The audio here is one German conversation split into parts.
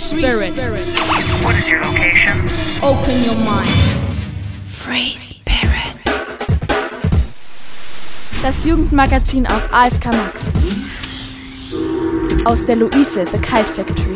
Spirit. What is your location? Open your mind. Free Spirit. Das Jugendmagazin auf AFK Max. Aus der Luise, The Kite Factory.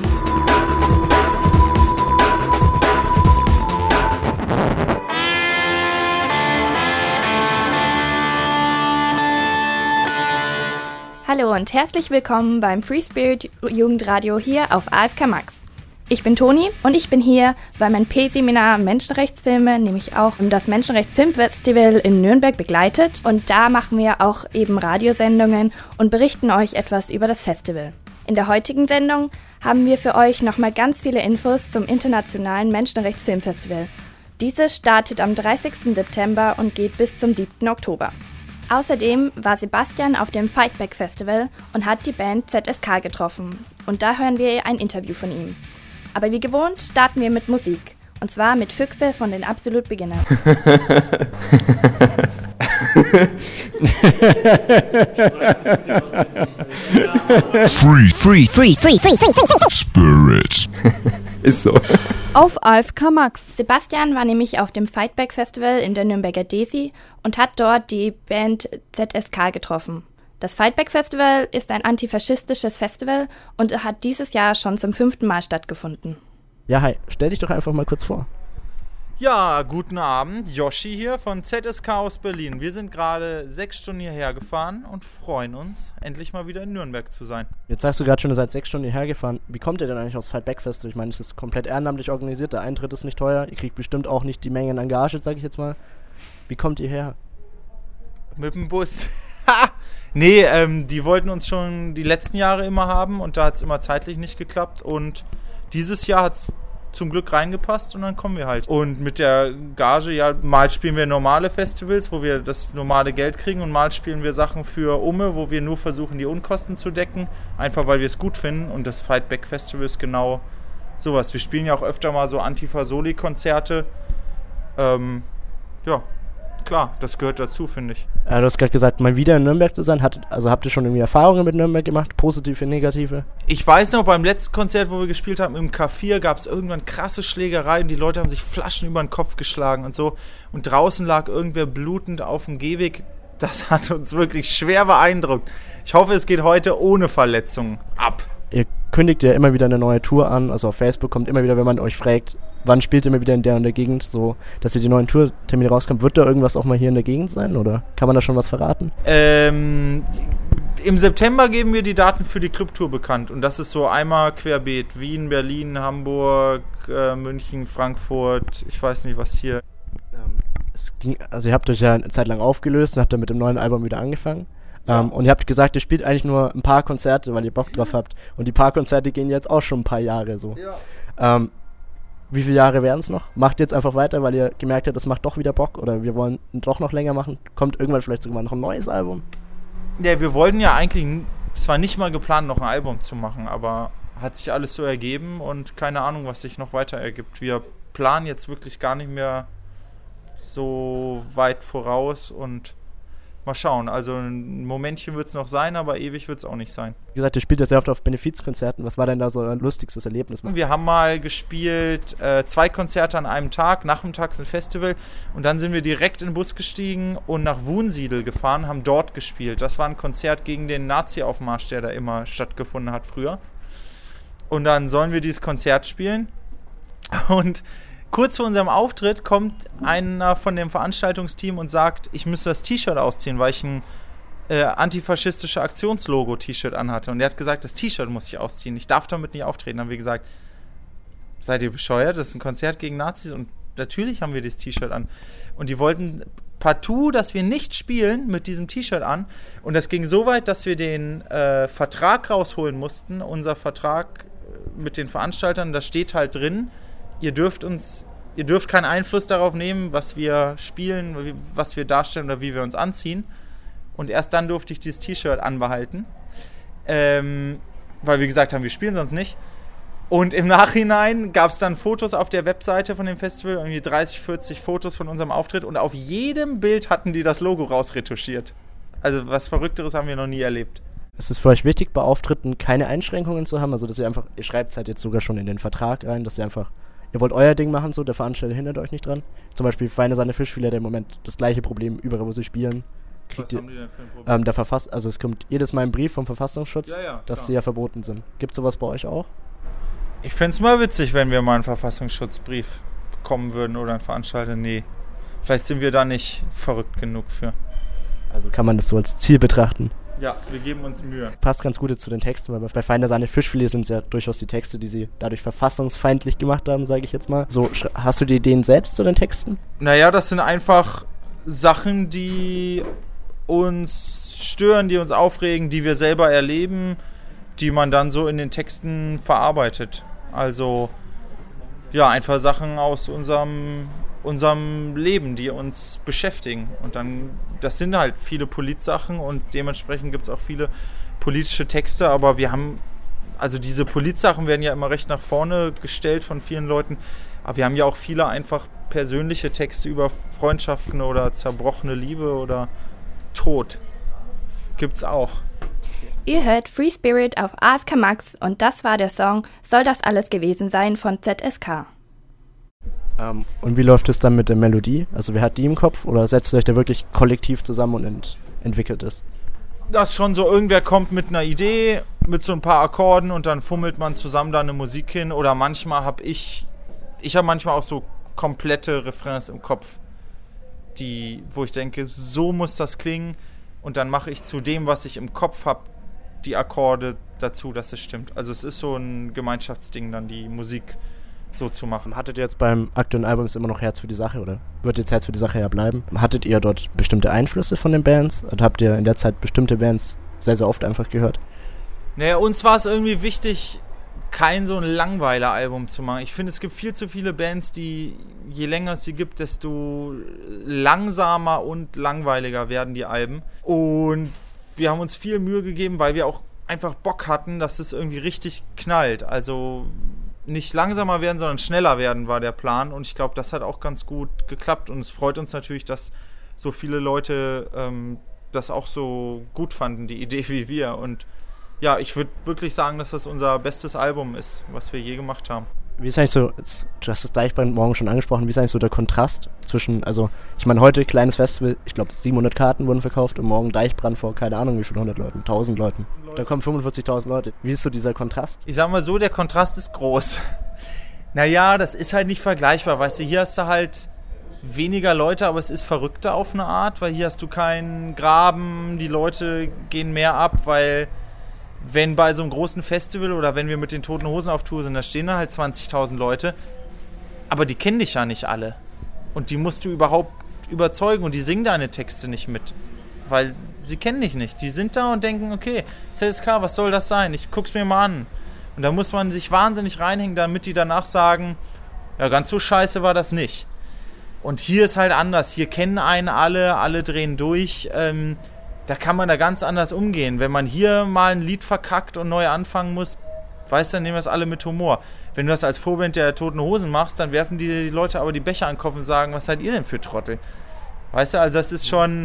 Hallo und herzlich willkommen beim Free Spirit Jugendradio hier auf AFK Max. Ich bin Toni und ich bin hier bei meinem P-Seminar Menschenrechtsfilme, nämlich auch das Menschenrechtsfilmfestival in Nürnberg begleitet. Und da machen wir auch eben Radiosendungen und berichten euch etwas über das Festival. In der heutigen Sendung haben wir für euch nochmal ganz viele Infos zum Internationalen Menschenrechtsfilmfestival. Dieses startet am 30. September und geht bis zum 7. Oktober. Außerdem war Sebastian auf dem Fightback Festival und hat die Band ZSK getroffen. Und da hören wir ein Interview von ihm. Aber wie gewohnt starten wir mit Musik. Und zwar mit Füchse von den Absolute Beginners. Free Spirit. Ist so. Auf AFK Max. Sebastian war nämlich auf dem Fightback Festival in der Nürnberger Desi und hat dort die Band ZSK getroffen. Das Fightback Festival ist ein antifaschistisches Festival und hat dieses Jahr schon zum 5. Mal stattgefunden. Ja, hi. Stell dich doch einfach mal kurz vor. Ja, guten Abend. Yoshi hier von ZSK aus Berlin. Wir sind gerade 6 Stunden hierher gefahren und freuen uns, endlich mal wieder in Nürnberg zu sein. Jetzt sagst du gerade schon, ihr seid 6 Stunden hierher gefahren. Wie kommt ihr denn eigentlich aufs Fightback Festival? Ich meine, es ist komplett ehrenamtlich organisiert, der Eintritt ist nicht teuer. Ihr kriegt bestimmt auch nicht die Mengen an Gage, sag ich jetzt mal. Wie kommt ihr her? Mit dem Bus. Nee, die wollten uns schon die letzten Jahre immer haben und da hat es immer zeitlich nicht geklappt und dieses Jahr hat es zum Glück reingepasst und dann kommen wir halt. Und mit der Gage, ja, mal spielen wir normale Festivals, wo wir das normale Geld kriegen und mal spielen wir Sachen für Umme, wo wir nur versuchen, die Unkosten zu decken, einfach weil wir es gut finden und das Fightback Festival ist genau sowas. Wir spielen ja auch öfter mal so Antifa-Soli-Konzerte. Ja, klar, das gehört dazu, finde ich. Du hast gerade gesagt, mal wieder in Nürnberg zu sein. Habt ihr schon irgendwie Erfahrungen mit Nürnberg gemacht? Positive, negative? Ich weiß noch, beim letzten Konzert, wo wir gespielt haben, im K4, gab es irgendwann krasse Schlägereien. Die Leute haben sich Flaschen über den Kopf geschlagen und so. Und draußen lag irgendwer blutend auf dem Gehweg. Das hat uns wirklich schwer beeindruckt. Ich hoffe, es geht heute ohne Verletzungen ab. Ihr kündigt ja immer wieder eine neue Tour an, also auf Facebook kommt immer wieder, wenn man euch fragt, wann spielt ihr mal wieder in der und der Gegend, so, dass ihr die neuen Tourtermine rauskommt. Wird da irgendwas auch mal hier in der Gegend sein, oder kann man da schon was verraten? Im September geben wir die Daten für die Clubtour bekannt und das ist so einmal querbeet, Wien, Berlin, Hamburg, München, Frankfurt, ich weiß nicht, was hier. Also ihr habt euch ja eine Zeit lang aufgelöst und habt dann mit dem neuen Album wieder angefangen. Ja. Und ihr habt gesagt, ihr spielt eigentlich nur ein paar Konzerte, weil ihr Bock drauf habt. Und die paar Konzerte gehen jetzt auch schon ein paar Jahre so. Ja. Wie viele Jahre werden es noch? Macht jetzt einfach weiter, weil ihr gemerkt habt, das macht doch wieder Bock oder wir wollen doch noch länger machen? Kommt irgendwann vielleicht sogar noch ein neues Album? Ja, wir wollten ja eigentlich, es war nicht mal geplant, noch ein Album zu machen, aber hat sich alles so ergeben und keine Ahnung, was sich noch weiter ergibt. Wir planen jetzt wirklich gar nicht mehr so weit voraus und mal schauen, also ein Momentchen wird es noch sein, aber ewig wird es auch nicht sein. Wie gesagt, ihr spielt ja sehr oft auf Benefizkonzerten. Was war denn da so ein lustigstes Erlebnis? Wir haben mal gespielt, 2 Konzerte an einem Tag, nachmittags ein Festival und dann sind wir direkt in den Bus gestiegen und nach Wunsiedel gefahren, haben dort gespielt. Das war ein Konzert gegen den Nazi-Aufmarsch, der da immer stattgefunden hat früher. Und dann sollen wir dieses Konzert spielen und kurz vor unserem Auftritt kommt einer von dem Veranstaltungsteam und sagt, ich müsste das T-Shirt ausziehen, weil ich ein antifaschistische Aktionslogo-T-Shirt anhatte. Und er hat gesagt, das T-Shirt muss ich ausziehen, ich darf damit nicht auftreten. Dann haben wir gesagt, seid ihr bescheuert? Das ist ein Konzert gegen Nazis und natürlich haben wir das T-Shirt an. Und die wollten partout, dass wir nicht spielen mit diesem T-Shirt an. Und das ging so weit, dass wir den Vertrag rausholen mussten. Unser Vertrag mit den Veranstaltern, da steht halt drin, ihr dürft keinen Einfluss darauf nehmen, was wir spielen, was wir darstellen oder wie wir uns anziehen. Und erst dann durfte ich dieses T-Shirt anbehalten, weil wir gesagt haben, wir spielen sonst nicht. Und im Nachhinein gab es dann Fotos auf der Webseite von dem Festival, irgendwie 30, 40 Fotos von unserem Auftritt und auf jedem Bild hatten die das Logo rausretuschiert. Also was Verrückteres haben wir noch nie erlebt. Es ist für euch wichtig, bei Auftritten keine Einschränkungen zu haben, also dass ihr einfach, ihr schreibt es halt jetzt sogar schon in den Vertrag rein, dass ihr einfach, ihr wollt euer Ding machen, so, der Veranstalter hindert euch nicht dran. Zum Beispiel Feine Sahne Fischfilet hat im Moment das gleiche Problem, überall wo sie spielen. Was haben die denn für ein Problem? Also es kommt jedes Mal ein Brief vom Verfassungsschutz, dass sie ja verboten sind. Gibt es sowas bei euch auch? Ich fände es mal witzig, wenn wir mal einen Verfassungsschutzbrief bekommen würden oder ein Veranstalter. Nee, vielleicht sind wir da nicht verrückt genug für. Also kann man das so als Ziel betrachten? Ja, wir geben uns Mühe. Passt ganz gut jetzt zu den Texten, weil bei Feine Sahne Fischfilet sind es ja durchaus die Texte, die sie dadurch verfassungsfeindlich gemacht haben, sage ich jetzt mal. So, hast du die Ideen selbst zu den Texten? Naja, das sind einfach Sachen, die uns stören, die uns aufregen, die wir selber erleben, die man dann so in den Texten verarbeitet. Also, ja, einfach Sachen aus unserem Leben, die uns beschäftigen. Und dann, das sind halt viele Politsachen und dementsprechend gibt es auch viele politische Texte, aber wir haben, also diese Politsachen werden ja immer recht nach vorne gestellt von vielen Leuten, aber wir haben ja auch viele einfach persönliche Texte über Freundschaften oder zerbrochene Liebe oder Tod. Gibt's auch. Ihr hört Free Spirit auf AFK Max und das war der Song Soll das alles gewesen sein von ZSK. Und wie läuft es dann mit der Melodie? Also wer hat die im Kopf oder setzt ihr euch da wirklich kollektiv zusammen und entwickelt es? Das schon so, irgendwer kommt mit einer Idee, mit so ein paar Akkorden und dann fummelt man zusammen da eine Musik hin oder manchmal habe ich manchmal auch so komplette Refrains im Kopf, wo ich denke, so muss das klingen und dann mache ich zu dem, was ich im Kopf habe, die Akkorde dazu, dass es stimmt. Also es ist so ein Gemeinschaftsding, dann die Musik so zu machen. Hattet ihr jetzt beim aktuellen Album immer noch Herz für die Sache oder wird jetzt Herz für die Sache ja bleiben? Hattet ihr dort bestimmte Einflüsse von den Bands? Oder habt ihr in der Zeit bestimmte Bands sehr, sehr oft einfach gehört? Naja, uns war es irgendwie wichtig, kein so ein Langweiler-Album zu machen. Ich finde, es gibt viel zu viele Bands, die, je länger es sie gibt, desto langsamer und langweiliger werden die Alben. Und wir haben uns viel Mühe gegeben, weil wir auch einfach Bock hatten, dass es irgendwie richtig knallt. Also nicht langsamer werden, sondern schneller werden war der Plan. Und ich glaube, das hat auch ganz gut geklappt. Und es freut uns natürlich, dass so viele Leute das auch so gut fanden, die Idee wie wir. Und ja, ich würde wirklich sagen, dass das unser bestes Album ist, was wir je gemacht haben. Wie ist eigentlich so, du hast das Deichbrand morgen schon angesprochen, wie ist eigentlich so der Kontrast zwischen, also ich meine heute kleines Festival, ich glaube 700 Karten wurden verkauft und morgen Deichbrand vor keine Ahnung wie viele 100 Leuten, 1000 Leuten. Da kommen 45.000 Leute. Wie ist so dieser Kontrast? Ich sag mal so, der Kontrast ist groß. Naja, das ist halt nicht vergleichbar, weißt du, hier hast du halt weniger Leute, aber es ist verrückter auf eine Art, weil hier hast du keinen Graben, die Leute gehen mehr ab, weil wenn bei so einem großen Festival oder wenn wir mit den Toten Hosen auf Tour sind, da stehen da halt 20.000 Leute, aber die kennen dich ja nicht alle. Und die musst du überhaupt überzeugen und die singen deine Texte nicht mit, weil sie kennen dich nicht. Die sind da und denken, okay, ZSK, was soll das sein? Ich guck's mir mal an. Und da muss man sich wahnsinnig reinhängen, damit die danach sagen, ja, ganz so scheiße war das nicht. Und hier ist halt anders. Hier kennen einen alle drehen durch. Da kann man da ganz anders umgehen. Wenn man hier mal ein Lied verkackt und neu anfangen muss, weißt du, dann nehmen wir es alle mit Humor. Wenn du das als Vorband der Toten Hosen machst, dann werfen die Leute aber die Becher an den Kopf und sagen, was seid ihr denn für Trottel? Weißt du, also das ist schon,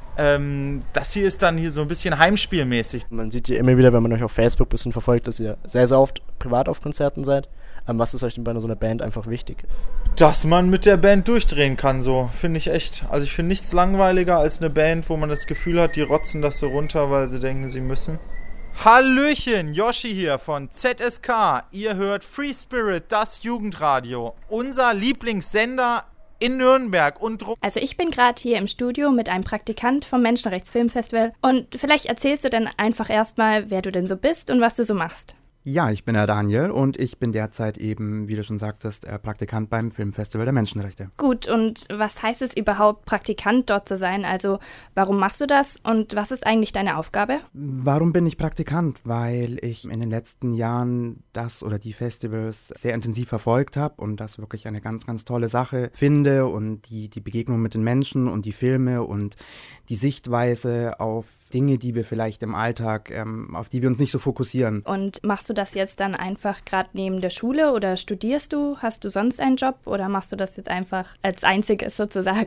das hier ist dann hier so ein bisschen heimspielmäßig. Man sieht ja immer wieder, wenn man euch auf Facebook ein bisschen verfolgt, dass ihr sehr, sehr oft privat auf Konzerten seid. Was ist euch denn bei so einer Band einfach wichtig? Dass man mit der Band durchdrehen kann, so, finde ich echt. Also ich finde nichts langweiliger als eine Band, wo man das Gefühl hat, die rotzen das so runter, weil sie denken, sie müssen. Hallöchen, Yoshi hier von ZSK. Ihr hört Free Spirit, das Jugendradio. Unser Lieblingssender in Nürnberg und drum. Also ich bin gerade hier im Studio mit einem Praktikant vom Menschenrechtsfilmfestival und vielleicht erzählst du dann einfach erstmal, wer du denn so bist und was du so machst. Ja, ich bin der Daniel und ich bin derzeit eben, wie du schon sagtest, Praktikant beim Filmfestival der Menschenrechte. Gut, und was heißt es überhaupt, Praktikant dort zu sein? Also warum machst du das und was ist eigentlich deine Aufgabe? Warum bin ich Praktikant? Weil ich in den letzten Jahren das oder die Festivals sehr intensiv verfolgt habe und das wirklich eine ganz, ganz tolle Sache finde und die Begegnung mit den Menschen und die Filme und die Sichtweise auf Dinge, die wir vielleicht im Alltag, auf die wir uns nicht so fokussieren. Und machst du das jetzt dann einfach gerade neben der Schule oder studierst du? Hast du sonst einen Job oder machst du das jetzt einfach als Einziges sozusagen?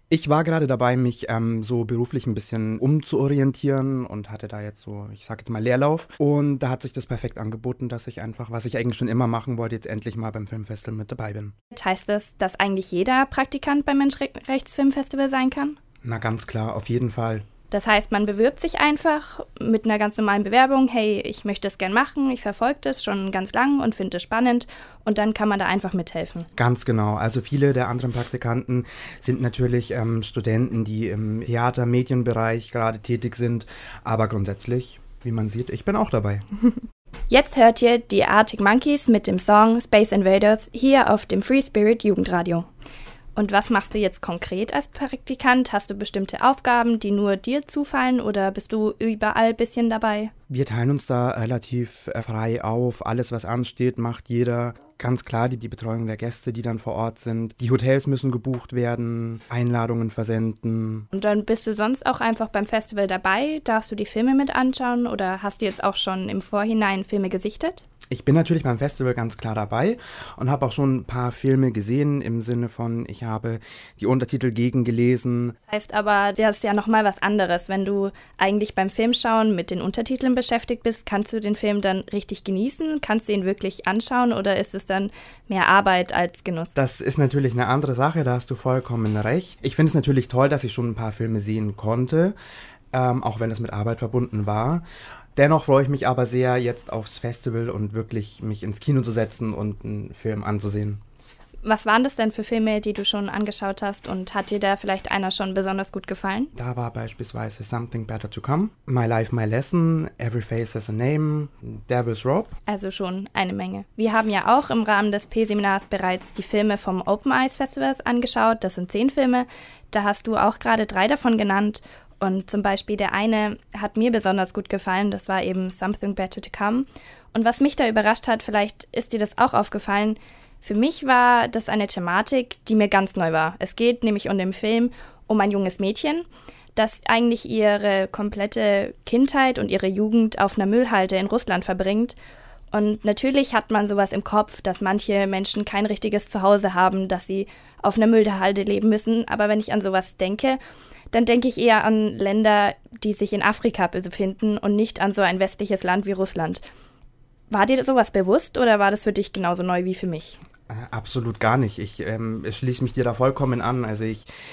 Ich war gerade dabei, mich so beruflich ein bisschen umzuorientieren und hatte da jetzt so, ich sag jetzt mal Leerlauf. Und da hat sich das perfekt angeboten, dass ich einfach, was ich eigentlich schon immer machen wollte, jetzt endlich mal beim Filmfestival mit dabei bin. Heißt das, dass eigentlich jeder Praktikant beim Menschenrechtsfilmfestival sein kann? Na ganz klar, auf jeden Fall. Das heißt, man bewirbt sich einfach mit einer ganz normalen Bewerbung, hey, ich möchte das gern machen, ich verfolge das schon ganz lang und finde es spannend und dann kann man da einfach mithelfen. Ganz genau. Also viele der anderen Praktikanten sind natürlich Studenten, die im Theater-Medienbereich gerade tätig sind, aber grundsätzlich, wie man sieht, ich bin auch dabei. Jetzt hört ihr die Arctic Monkeys mit dem Song Space Invaders hier auf dem Free Spirit Jugendradio. Und was machst du jetzt konkret als Praktikant? Hast du bestimmte Aufgaben, die nur dir zufallen oder bist du überall ein bisschen dabei? Wir teilen uns da relativ frei auf. Alles, was ansteht, macht jeder. Ganz klar die Betreuung der Gäste, die dann vor Ort sind. Die Hotels müssen gebucht werden, Einladungen versenden. Und dann bist du sonst auch einfach beim Festival dabei? Darfst du die Filme mit anschauen oder hast du jetzt auch schon im Vorhinein Filme gesichtet? Ich bin natürlich beim Festival ganz klar dabei und habe auch schon ein paar Filme gesehen, im Sinne von, ich habe die Untertitel gegengelesen. Das heißt aber, das ist ja nochmal was anderes. Wenn du eigentlich beim Filmschauen mit den Untertiteln beschäftigt bist, kannst du den Film dann richtig genießen? Kannst du ihn wirklich anschauen oder ist es dann mehr Arbeit als Genuss? Das ist natürlich eine andere Sache, da hast du vollkommen recht. Ich finde es natürlich toll, dass ich schon ein paar Filme sehen konnte, auch wenn es mit Arbeit verbunden war. Dennoch freue ich mich aber sehr, jetzt aufs Festival und wirklich mich ins Kino zu setzen und einen Film anzusehen. Was waren das denn für Filme, die du schon angeschaut hast und hat dir da vielleicht einer schon besonders gut gefallen? Da war beispielsweise Something Better to Come, My Life, My Lesson, Every Face Has a Name, Devil's Rope. Also schon eine Menge. Wir haben ja auch im Rahmen des P-Seminars bereits die Filme vom Open Eyes Festivals angeschaut. Das sind 10 Filme. Da hast du auch gerade 3 davon genannt. Und zum Beispiel der eine hat mir besonders gut gefallen, das war eben Something Better to Come. Und was mich da überrascht hat, vielleicht ist dir das auch aufgefallen, für mich war das eine Thematik, die mir ganz neu war. Es geht nämlich um den Film um ein junges Mädchen, das eigentlich ihre komplette Kindheit und ihre Jugend auf einer Müllhalde in Russland verbringt. Und natürlich hat man sowas im Kopf, dass manche Menschen kein richtiges Zuhause haben, dass sie auf einer Müllhalde leben müssen. Aber wenn ich an sowas denke, dann denke ich eher an Länder, die sich in Afrika befinden und nicht an so ein westliches Land wie Russland. War dir sowas bewusst oder war das für dich genauso neu wie für mich? Absolut gar nicht. Ich schließe mich dir da vollkommen an. Also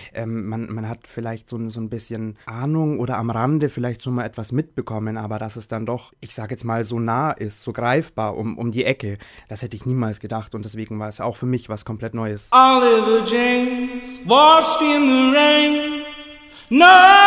man hat vielleicht so ein bisschen Ahnung oder am Rande vielleicht schon mal etwas mitbekommen, aber dass es dann doch, ich sage jetzt mal, so nah ist, so greifbar um die Ecke, das hätte ich niemals gedacht und deswegen war es auch für mich was komplett Neues. Oliver James washed in the rain, no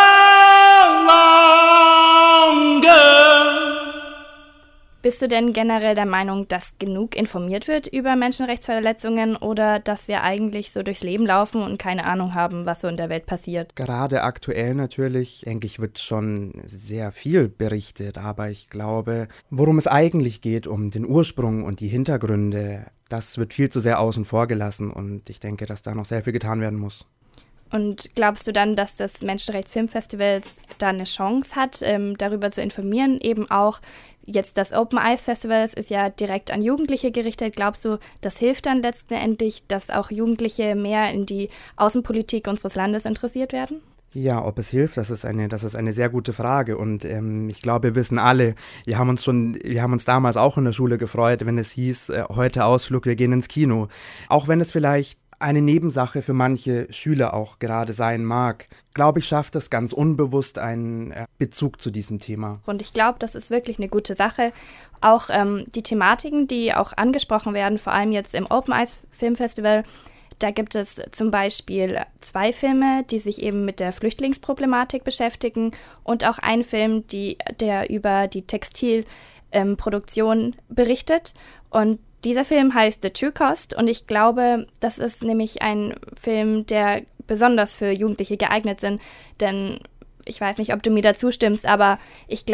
longer. Bist du denn generell der Meinung, dass genug informiert wird über Menschenrechtsverletzungen oder dass wir eigentlich so durchs Leben laufen und keine Ahnung haben, was so in der Welt passiert? Gerade aktuell natürlich, denke ich, wird schon sehr viel berichtet, aber ich glaube, worum es eigentlich geht, um den Ursprung und die Hintergründe, das wird viel zu sehr außen vor gelassen und ich denke, dass da noch sehr viel getan werden muss. Und glaubst du dann, dass das Menschenrechtsfilmfestival da eine Chance hat, darüber zu informieren? Eben auch jetzt das Open Eyes Festival ist ja direkt an Jugendliche gerichtet. Glaubst du, das hilft dann letztendlich, dass auch Jugendliche mehr in die Außenpolitik unseres Landes interessiert werden? Ja, ob es hilft, das ist eine sehr gute Frage und ich glaube, wir wissen alle, wir haben uns damals auch in der Schule gefreut, wenn es hieß, heute Ausflug, wir gehen ins Kino. Auch wenn es vielleicht eine Nebensache für manche Schüler auch gerade sein mag, glaube ich, schafft es ganz unbewusst einen Bezug zu diesem Thema. Und ich glaube, das ist wirklich eine gute Sache. Auch die Thematiken, die auch angesprochen werden, vor allem jetzt im Open Eyes Filmfestival, da gibt es zum Beispiel 2 Filme, die sich eben mit der Flüchtlingsproblematik beschäftigen und auch ein Film, der über die Textilproduktion berichtet. Und dieser Film heißt The True Cost und ich glaube, das ist nämlich ein Film, der besonders für Jugendliche geeignet sind, denn ich weiß nicht, ob du mir dazu stimmst, aber ich glaube,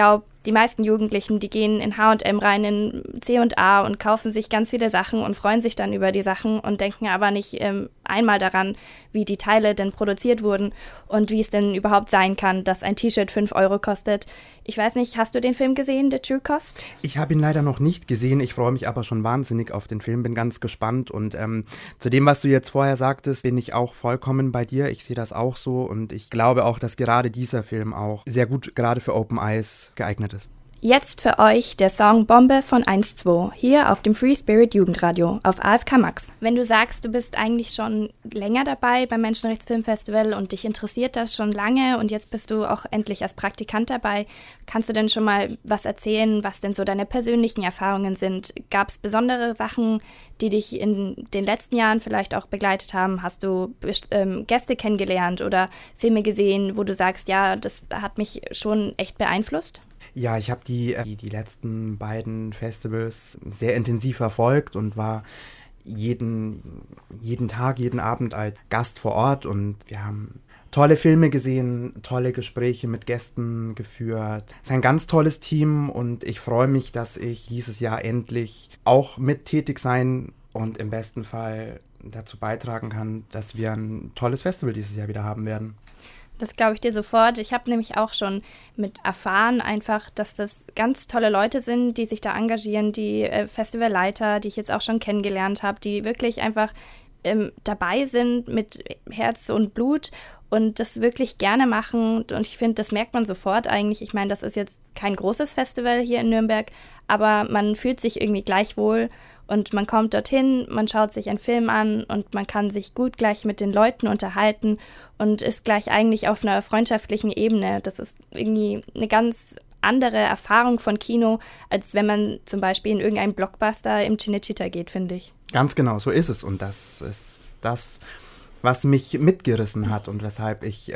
Die meisten Jugendlichen, die gehen in H&M rein, in C&A und kaufen sich ganz viele Sachen und freuen sich dann über die Sachen und denken aber nicht einmal daran, wie die Teile denn produziert wurden und wie es denn überhaupt sein kann, dass ein T-Shirt 5 Euro kostet. Ich weiß nicht, hast du den Film gesehen, The True Cost? Ich habe ihn leider noch nicht gesehen, ich freue mich aber schon wahnsinnig auf den Film, bin ganz gespannt und zu dem, was du jetzt vorher sagtest, bin ich auch vollkommen bei dir. Ich sehe das auch so und ich glaube auch, dass gerade dieser Film auch sehr gut gerade für Open Eyes geeignet ist. Jetzt für euch der Song Bombe von 1-2, hier auf dem Free Spirit Jugendradio auf AFK Max. Wenn du sagst, du bist eigentlich schon länger dabei beim Menschenrechtsfilmfestival und dich interessiert das schon lange und jetzt bist du auch endlich als Praktikant dabei, kannst du denn schon mal was erzählen, was denn so deine persönlichen Erfahrungen sind? Gab es besondere Sachen, die dich in den letzten Jahren vielleicht auch begleitet haben? Hast du Gäste kennengelernt oder Filme gesehen, wo du sagst, ja, das hat mich schon echt beeinflusst? Ja, ich habe die letzten beiden Festivals sehr intensiv verfolgt und war jeden Tag, jeden Abend als Gast vor Ort und wir haben tolle Filme gesehen, tolle Gespräche mit Gästen geführt. Es ist ein ganz tolles Team und ich freue mich, dass ich dieses Jahr endlich auch mit tätig sein und im besten Fall dazu beitragen kann, dass wir ein tolles Festival dieses Jahr wieder haben werden. Das glaube ich dir sofort. Ich habe nämlich auch schon mit erfahren einfach, dass das ganz tolle Leute sind, die sich da engagieren, die Festivalleiter, die ich jetzt auch schon kennengelernt habe, die wirklich einfach dabei sind mit Herz und Blut und das wirklich gerne machen. Und ich finde, das merkt man sofort eigentlich. Ich meine, das ist jetzt kein großes Festival hier in Nürnberg, aber man fühlt sich irgendwie gleich wohl. Und man kommt dorthin, man schaut sich einen Film an und man kann sich gut gleich mit den Leuten unterhalten und ist gleich eigentlich auf einer freundschaftlichen Ebene. Das ist irgendwie eine ganz andere Erfahrung von Kino, als wenn man zum Beispiel in irgendeinen Blockbuster im Cinecittà geht, finde ich. Ganz genau, so ist es. Und das ist das, was mich mitgerissen hat und weshalb ich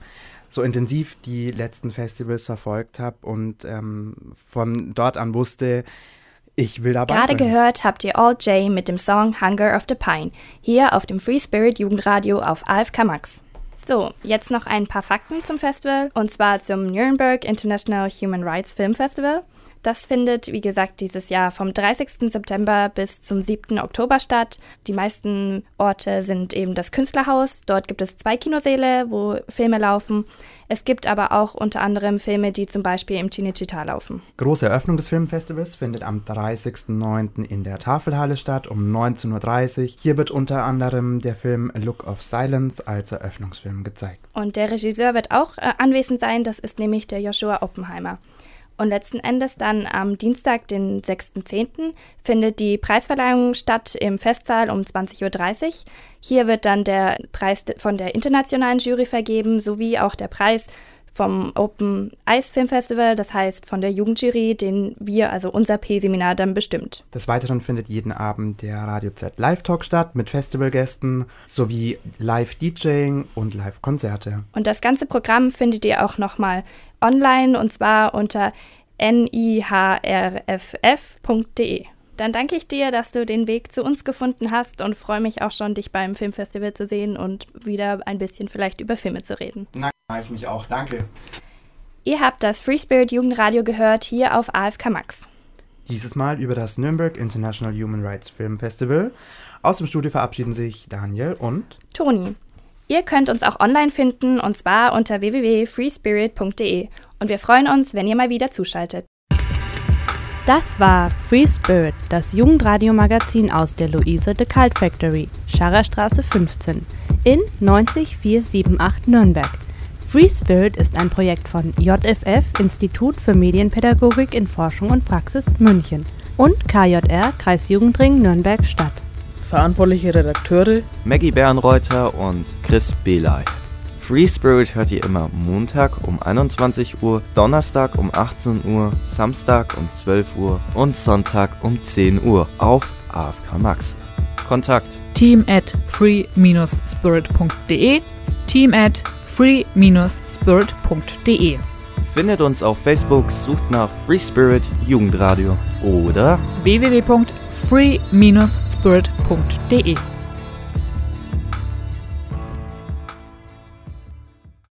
so intensiv die letzten Festivals verfolgt habe und von dort an wusste, ich will dabei sein. Gerade gehört habt ihr All J mit dem Song Hunger of the Pine, hier auf dem Free Spirit Jugendradio auf AFK Max. So, jetzt noch ein paar Fakten zum Festival, und zwar zum Nuremberg International Human Rights Film Festival. Das findet, wie gesagt, dieses Jahr vom 30. September bis zum 7. Oktober statt. Die meisten Orte sind eben das Künstlerhaus. Dort gibt es 2 Kinosäle, wo Filme laufen. Es gibt aber auch unter anderem Filme, die zum Beispiel im Cinecittà laufen. Große Eröffnung des Filmfestivals findet am 30.09. in der Tafelhalle statt um 19.30 Uhr. Hier wird unter anderem der Film Look of Silence als Eröffnungsfilm gezeigt. Und der Regisseur wird auch anwesend sein, das ist nämlich der Joshua Oppenheimer. Und letzten Endes dann am Dienstag, den 6.10., findet die Preisverleihung statt im Festsaal um 20.30 Uhr. Hier wird dann der Preis von der internationalen Jury vergeben, sowie auch der Preis vom Open Eyes Film Festival, das heißt von der Jugendjury, den wir, also unser P-Seminar, dann bestimmt. Des Weiteren findet jeden Abend der Radio Z Live-Talk statt mit Festivalgästen sowie Live-DJing und Live-Konzerte. Und das ganze Programm findet ihr auch nochmal online, und zwar unter nihrff.de. Dann danke ich dir, dass du den Weg zu uns gefunden hast und freue mich auch schon, dich beim Filmfestival zu sehen und wieder ein bisschen vielleicht über Filme zu reden. Na, ich mich auch. Danke. Ihr habt das Free Spirit Jugendradio gehört, hier auf AFK Max. Dieses Mal über das Nuremberg International Human Rights Film Festival. Aus dem Studio verabschieden sich Daniel und Toni. Ihr könnt uns auch online finden, und zwar unter www.freespirit.de. Und wir freuen uns, wenn ihr mal wieder zuschaltet. Das war Free Spirit, das Jugendradio-Magazin aus der Luise de Cult Factory, Scharrerstraße 15, in 90478 Nürnberg. Free Spirit ist ein Projekt von JFF, Institut für Medienpädagogik in Forschung und Praxis, München, und KJR, Kreisjugendring Nürnberg-Stadt. Verantwortliche Redakteure Maggie Bernreuther und Chris Belay. Free Spirit hört ihr immer Montag um 21 Uhr, Donnerstag um 18 Uhr, Samstag um 12 Uhr und Sonntag um 10 Uhr auf AFK Max. Kontakt: team@free-spirit.de, team@free-spirit.de. Findet uns auf Facebook, sucht nach Free Spirit Jugendradio oder www.free-spirit.de.